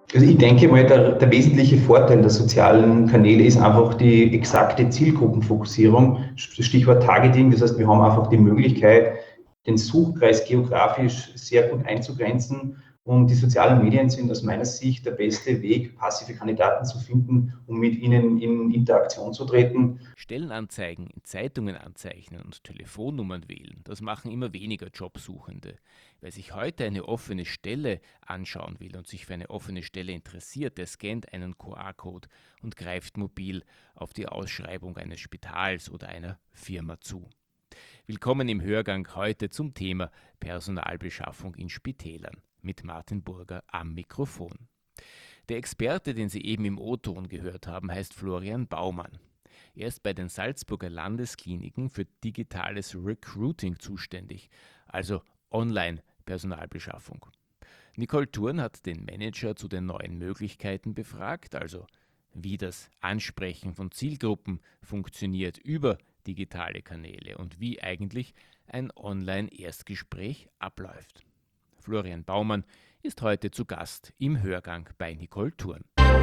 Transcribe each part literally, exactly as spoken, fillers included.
Also ich denke mal, der, der wesentliche Vorteil der sozialen Kanäle ist einfach die exakte Zielgruppenfokussierung, Stichwort Targeting. Das heißt, wir haben einfach die Möglichkeit, den Suchkreis geografisch sehr gut einzugrenzen. Und die sozialen Medien sind aus meiner Sicht der beste Weg, passive Kandidaten zu finden, um mit ihnen in Interaktion zu treten. Stellenanzeigen in Zeitungen anzeichnen und Telefonnummern wählen, das machen immer weniger Jobsuchende. Wer sich heute eine offene Stelle anschauen will und sich für eine offene Stelle interessiert, der scannt einen Q R-Code und greift mobil auf die Ausschreibung eines Spitals oder einer Firma zu. Willkommen im Hörgang heute zum Thema Personalbeschaffung in Spitälern mit Martin Burger am Mikrofon. Der Experte, den Sie eben im O-Ton gehört haben, heißt Florian Baumann. Er ist bei den Salzburger Landeskliniken für digitales Recruiting zuständig, also Online-Personalbeschaffung. Nicole Thurn hat den Manager zu den neuen Möglichkeiten befragt, also wie das Ansprechen von Zielgruppen funktioniert über digitale Kanäle und wie eigentlich ein Online-Erstgespräch abläuft. Florian Baumann ist heute zu Gast im Hörgang bei Nicole Thurn.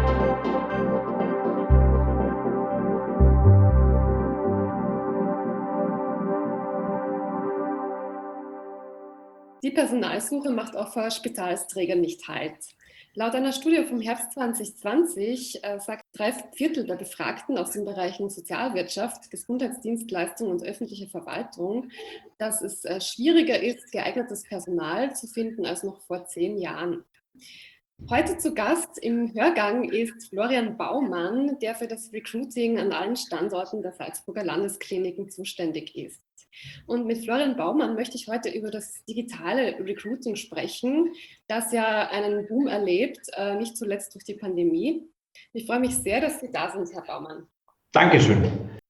Die Personalsuche macht auch vor Spitalsträgern nicht Halt. Laut einer Studie vom Herbst zwanzig zwanzig äh, sagt drei Viertel der Befragten aus den Bereichen Sozialwirtschaft, Gesundheitsdienstleistung und öffentliche Verwaltung, dass es äh, schwieriger ist, geeignetes Personal zu finden als noch vor zehn Jahren. Heute zu Gast im Hörgang ist Florian Baumann, der für das Recruiting an allen Standorten der Salzburger Landeskliniken zuständig ist. Und mit Florian Baumann möchte ich heute über das digitale Recruiting sprechen, das ja einen Boom erlebt, äh, nicht zuletzt durch die Pandemie. Ich freue mich sehr, dass Sie da sind, Herr Baumann. Dankeschön.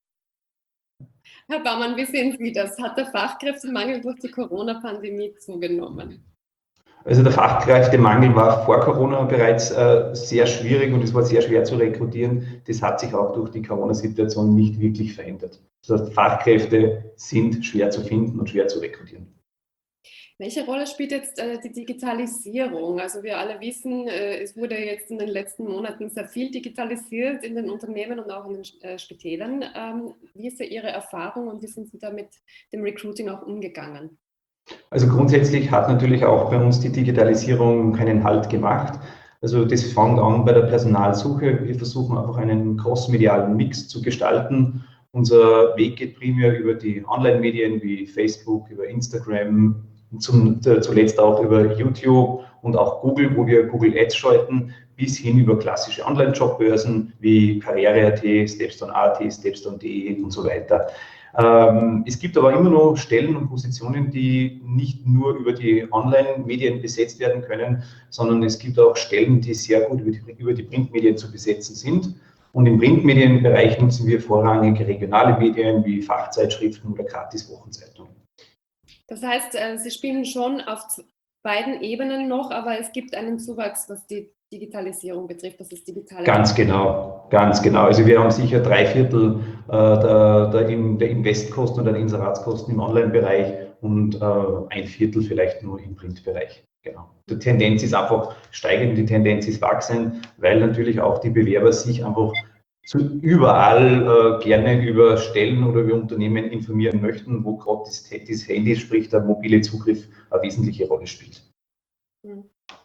Herr Baumann, wie sehen Sie das? Hat der Fachkräftemangel durch die Corona-Pandemie zugenommen? Also der Fachkräftemangel war vor Corona bereits äh, sehr schwierig und es war sehr schwer zu rekrutieren. Das hat sich auch durch die Corona-Situation nicht wirklich verändert. Das heißt, Fachkräfte sind schwer zu finden und schwer zu rekrutieren. Welche Rolle spielt jetzt äh, die Digitalisierung? Also wir alle wissen, äh, es wurde jetzt in den letzten Monaten sehr viel digitalisiert in den Unternehmen und auch in den äh, Spitälern. Ähm, wie ist ja Ihre Erfahrung und wie sind Sie da mit dem Recruiting auch umgegangen? Also grundsätzlich hat natürlich auch bei uns die Digitalisierung keinen Halt gemacht. Also das fängt an bei der Personalsuche. Wir versuchen einfach einen crossmedialen Mix zu gestalten. Unser Weg geht primär über die Online-Medien wie Facebook, über Instagram, zum, zuletzt auch über YouTube und auch Google, wo wir Google Ads schalten, bis hin über klassische Online-Jobbörsen wie Karriere.at, Stepstone.at, Stepstone.de und so weiter. Ähm, es gibt aber immer noch Stellen und Positionen, die nicht nur über die Online-Medien besetzt werden können, sondern es gibt auch Stellen, die sehr gut über die, über die Printmedien zu besetzen sind. Und im Printmedienbereich nutzen wir vorrangig regionale Medien wie Fachzeitschriften oder Gratis-Wochenzeitungen. Das heißt, äh, Sie spielen schon auf beiden Ebenen noch, aber es gibt einen Zuwachs, was die Digitalisierung betrifft, das ist digitale. Ganz genau, ganz genau. Also wir haben sicher drei Viertel äh, der, der, der Investkosten oder der Inseratskosten im Online-Bereich und äh, ein Viertel vielleicht nur im Printbereich. Genau. Die Tendenz ist einfach steigend, die Tendenz ist wachsend, weil natürlich auch die Bewerber sich einfach zu überall äh, gerne über Stellen oder über Unternehmen informieren möchten, wo gerade das, das Handy, sprich der mobile Zugriff, eine wesentliche Rolle spielt. Hm.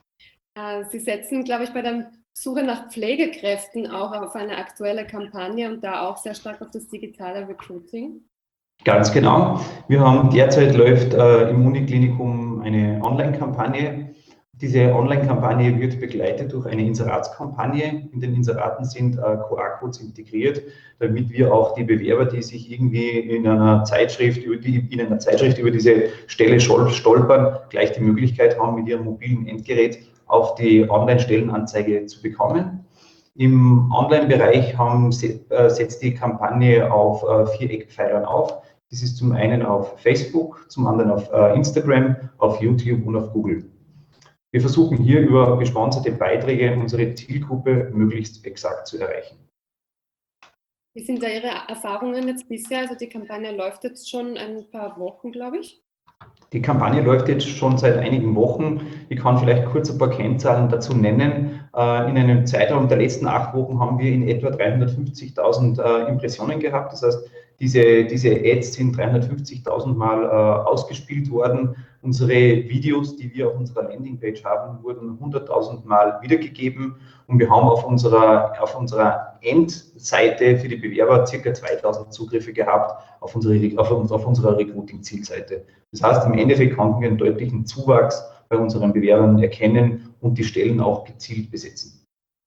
Sie setzen, glaube ich, bei der Suche nach Pflegekräften auch auf eine aktuelle Kampagne und da auch sehr stark auf das digitale Recruiting. Ganz genau. Wir haben derzeit läuft äh, im Uniklinikum eine Online-Kampagne. Diese Online-Kampagne wird begleitet durch eine Inseratskampagne. In den Inseraten sind äh, Q R-Codes integriert, damit wir auch die Bewerber, die sich irgendwie in einer Zeitschrift über die, in einer Zeitschrift über diese Stelle stolpern, gleich die Möglichkeit haben, mit ihrem mobilen Endgerät auf die Online-Stellenanzeige zu bekommen. Im Online-Bereich haben, setzt die Kampagne auf äh, vier Eckpfeilern auf. Das ist zum einen auf Facebook, zum anderen auf äh, Instagram, auf YouTube und auf Google. Wir versuchen hier über gesponserte Beiträge unsere Zielgruppe möglichst exakt zu erreichen. Wie sind da Ihre Erfahrungen jetzt bisher? Also die Kampagne läuft jetzt schon ein paar Wochen, glaube ich. Die Kampagne läuft jetzt schon seit einigen Wochen. Ich kann vielleicht kurz ein paar Kennzahlen dazu nennen. In einem Zeitraum der letzten acht Wochen haben wir in etwa dreihundertfünfzigtausend Impressionen gehabt. Das heißt, diese, diese Ads sind dreihundertfünfzigtausend Mal ausgespielt worden. Unsere Videos, die wir auf unserer Landingpage haben, wurden hunderttausend Mal wiedergegeben. Und wir haben auf unserer, auf unserer Endseite für die Bewerber ca. zweitausend Zugriffe gehabt auf unsere, auf, auf unserer Recruiting-Zielseite. Das heißt, im Endeffekt konnten wir einen deutlichen Zuwachs bei unseren Bewerbern erkennen und die Stellen auch gezielt besetzen.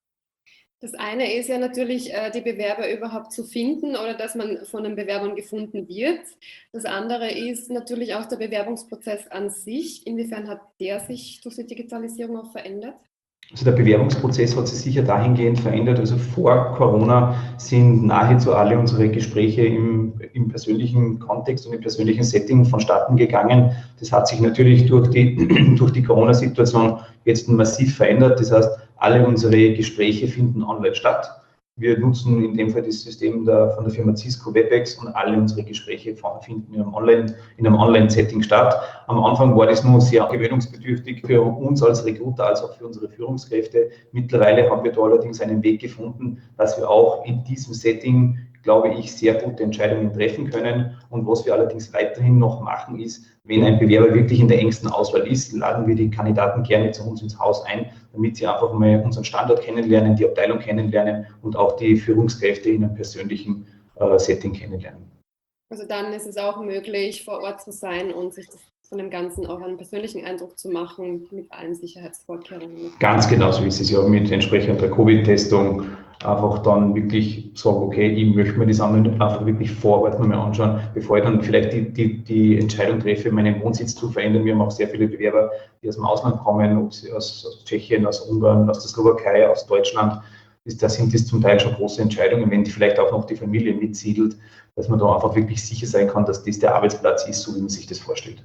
Das eine ist ja natürlich, die Bewerber überhaupt zu finden oder dass man von den Bewerbern gefunden wird. Das andere ist natürlich auch der Bewerbungsprozess an sich. Inwiefern hat der sich durch die Digitalisierung auch verändert? Also der Bewerbungsprozess hat sich sicher dahingehend verändert. Also vor Corona sind nahezu alle unsere Gespräche im, im persönlichen Kontext und im persönlichen Setting vonstatten gegangen. Das hat sich natürlich durch die, durch die Corona-Situation jetzt massiv verändert. Das heißt, alle unsere Gespräche finden online statt. Wir nutzen in dem Fall das System der, von der Firma Cisco WebEx und alle unsere Gespräche finden in einem Online, in einem Online-Setting statt. Am Anfang war das nur sehr gewöhnungsbedürftig für uns als Recruiter, als auch für unsere Führungskräfte. Mittlerweile haben wir da allerdings einen Weg gefunden, dass wir auch in diesem Setting, glaube ich, sehr gute Entscheidungen treffen können. Und was wir allerdings weiterhin noch machen ist, wenn ein Bewerber wirklich in der engsten Auswahl ist, laden wir die Kandidaten gerne zu uns ins Haus ein, damit sie einfach mal unseren Standort kennenlernen, die Abteilung kennenlernen und auch die Führungskräfte in einem persönlichen äh, Setting kennenlernen. Also dann ist es auch möglich, vor Ort zu sein und sich das von dem Ganzen auch einen persönlichen Eindruck zu machen, mit allen Sicherheitsvorkehrungen. Ganz genau so ist es ja, mit entsprechender Covid-Testung einfach dann wirklich sagen, okay, ich möchte mir das einfach wirklich vor Ort mal anschauen, bevor ich dann vielleicht die, die, die Entscheidung treffe, meinen Wohnsitz zu verändern. Wir haben auch sehr viele Bewerber, die aus dem Ausland kommen, ob sie aus, aus Tschechien, aus Ungarn, aus der Slowakei, aus Deutschland. Da sind das zum Teil schon große Entscheidungen, wenn die vielleicht auch noch die Familie mitsiedelt, dass man da einfach wirklich sicher sein kann, dass das der Arbeitsplatz ist, so wie man sich das vorstellt.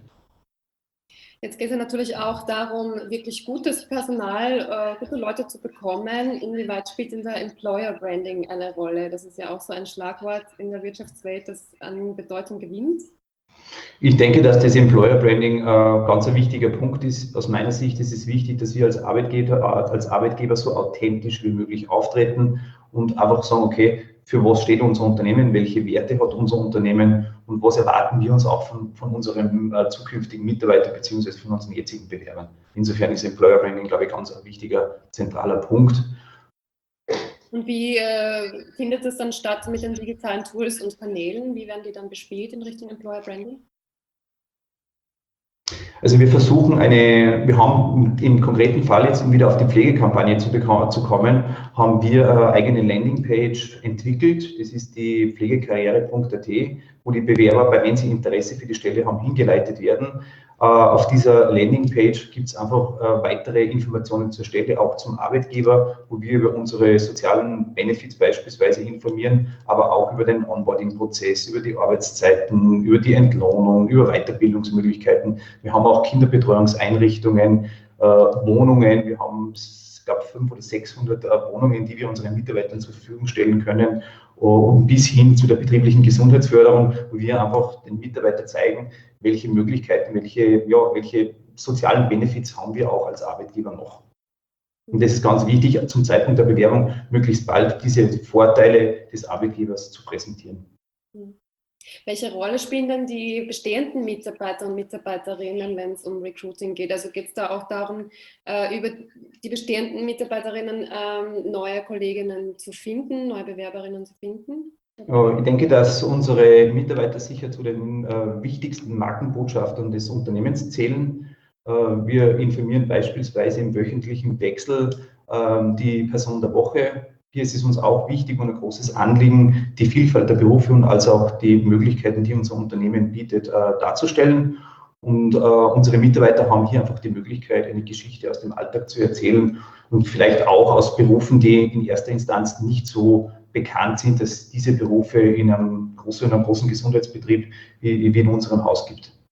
Jetzt geht es ja natürlich auch darum, wirklich gutes Personal, äh, gute Leute zu bekommen. Inwieweit spielt denn der Employer Branding eine Rolle? Das ist ja auch so ein Schlagwort in der Wirtschaftswelt, das an Bedeutung gewinnt. Ich denke, dass das Employer Branding äh, ganz ein wichtiger Punkt ist. Aus meiner Sicht ist es wichtig, dass wir als Arbeitgeber, äh, als Arbeitgeber so authentisch wie möglich auftreten und einfach sagen, okay, für was steht unser Unternehmen, welche Werte hat unser Unternehmen und was erwarten wir uns auch von, von unserem äh, zukünftigen Mitarbeiter bzw. von unseren jetzigen Bewerbern. Insofern ist Employer Branding, glaube ich, ganz ein wichtiger, zentraler Punkt. Und wie äh, findet es dann statt mit den digitalen Tools und Kanälen? Wie werden die dann bespielt in Richtung Employer Branding? Also wir versuchen eine, wir haben im konkreten Fall jetzt, um wieder auf die Pflegekampagne zu, zu kommen, haben wir eine eigene Landingpage entwickelt. Das ist die pflegekarriere punkt a t, wo die Bewerber, wenn sie Interesse für die Stelle haben, hingeleitet werden. Auf dieser Landingpage gibt es einfach weitere Informationen zur Stelle, auch zum Arbeitgeber, wo wir über unsere sozialen Benefits beispielsweise informieren, aber auch über den Onboarding-Prozess, über die Arbeitszeiten, über die Entlohnung, über Weiterbildungsmöglichkeiten. Wir haben auch Kinderbetreuungseinrichtungen, Wohnungen. Wir haben, ich glaube, fünfhundert oder sechshundert Wohnungen, die wir unseren Mitarbeitern zur Verfügung stellen können, und bis hin zu der betrieblichen Gesundheitsförderung, wo wir einfach den Mitarbeitern zeigen, welche Möglichkeiten, welche, ja, welche sozialen Benefits haben wir auch als Arbeitgeber noch. Und das ist ganz wichtig, zum Zeitpunkt der Bewerbung möglichst bald diese Vorteile des Arbeitgebers zu präsentieren. Welche Rolle spielen denn die bestehenden Mitarbeiter und Mitarbeiterinnen, wenn es um Recruiting geht? Also geht es da auch darum, äh, über die bestehenden Mitarbeiterinnen ähm, neue Kolleginnen zu finden, neue Bewerberinnen zu finden? Ich denke, dass unsere Mitarbeiter sicher zu den äh, wichtigsten Markenbotschaftern des Unternehmens zählen. Äh, wir informieren beispielsweise im wöchentlichen Wechsel äh, die Person der Woche. Hier ist es uns auch wichtig und ein großes Anliegen, die Vielfalt der Berufe und als auch die Möglichkeiten, die unser Unternehmen bietet, äh, darzustellen. Und äh, unsere Mitarbeiter haben hier einfach die Möglichkeit, eine Geschichte aus dem Alltag zu erzählen und vielleicht auch aus Berufen, die in erster Instanz nicht so bekannt sind, dass diese Berufe in einem großen, in einem großen Gesundheitsbetrieb wie, wie in unserem Haus gibt.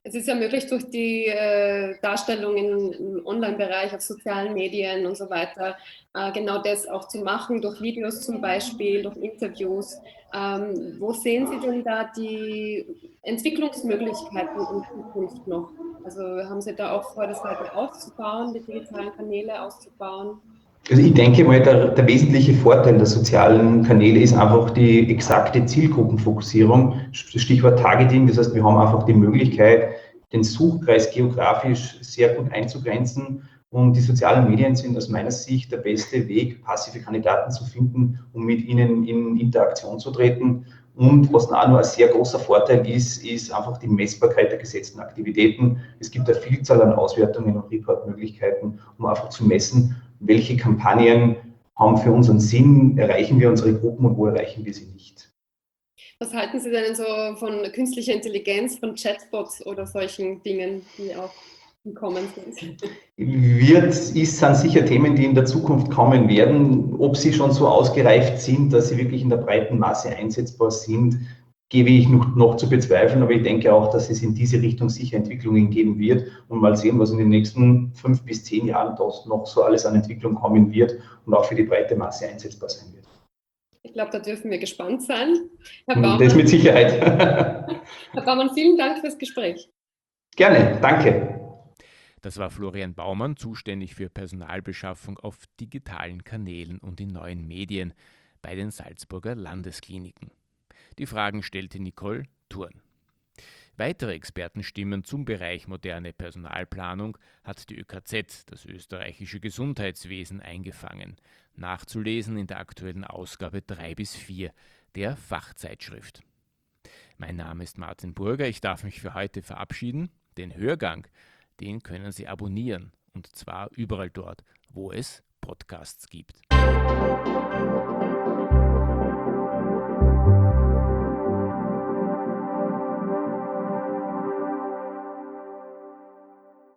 Es ist ja möglich, durch die äh, Darstellung in, im Online-Bereich, auf sozialen Medien und so weiter, äh, genau das auch zu machen, durch Videos zum Beispiel, durch Interviews. Ähm, wo sehen Sie denn da die Entwicklungsmöglichkeiten in Zukunft noch? Also haben Sie da auch vor, das weiter auszubauen, die digitalen Kanäle auszubauen? Also ich denke mal, der, der wesentliche Vorteil der sozialen Kanäle ist einfach die exakte Zielgruppenfokussierung, Stichwort Targeting. Das heißt, wir haben einfach die Möglichkeit, den Suchkreis geografisch sehr gut einzugrenzen. Und die sozialen Medien sind aus meiner Sicht der beste Weg, passive Kandidaten zu finden, um mit ihnen in Interaktion zu treten. Und was auch noch ein sehr großer Vorteil ist, ist einfach die Messbarkeit der gesetzten Aktivitäten. Es gibt eine Vielzahl an Auswertungen und Reportmöglichkeiten, um einfach zu messen, welche Kampagnen haben für uns einen Sinn, erreichen wir unsere Gruppen und wo erreichen wir sie nicht. Was halten Sie denn so von künstlicher Intelligenz, von Chatbots oder solchen Dingen, die auch gekommen sind? Wird, ist, sind sicher Themen, die in der Zukunft kommen werden. Ob sie schon so ausgereift sind, dass sie wirklich in der breiten Masse einsetzbar sind, gebe ich noch, noch zu bezweifeln, aber ich denke auch, dass es in diese Richtung sicher Entwicklungen geben wird und mal sehen, was in den nächsten fünf bis zehn Jahren das noch so alles an Entwicklung kommen wird und auch für die breite Masse einsetzbar sein wird. Ich glaube, da dürfen wir gespannt sein. Herr Baumann, das mit Sicherheit. Herr Baumann, vielen Dank fürs Gespräch. Gerne, danke. Das war Florian Baumann, zuständig für Personalbeschaffung auf digitalen Kanälen und in neuen Medien bei den Salzburger Landeskliniken. Die Fragen stellte Nicole Thurn. Weitere Expertenstimmen zum Bereich moderne Personalplanung hat die Ö K Z, das österreichische Gesundheitswesen, eingefangen. Nachzulesen in der aktuellen Ausgabe drei bis vier der Fachzeitschrift. Mein Name ist Martin Burger, ich darf mich für heute verabschieden. Den Hörgang, den können Sie abonnieren, und zwar überall dort, wo es Podcasts gibt.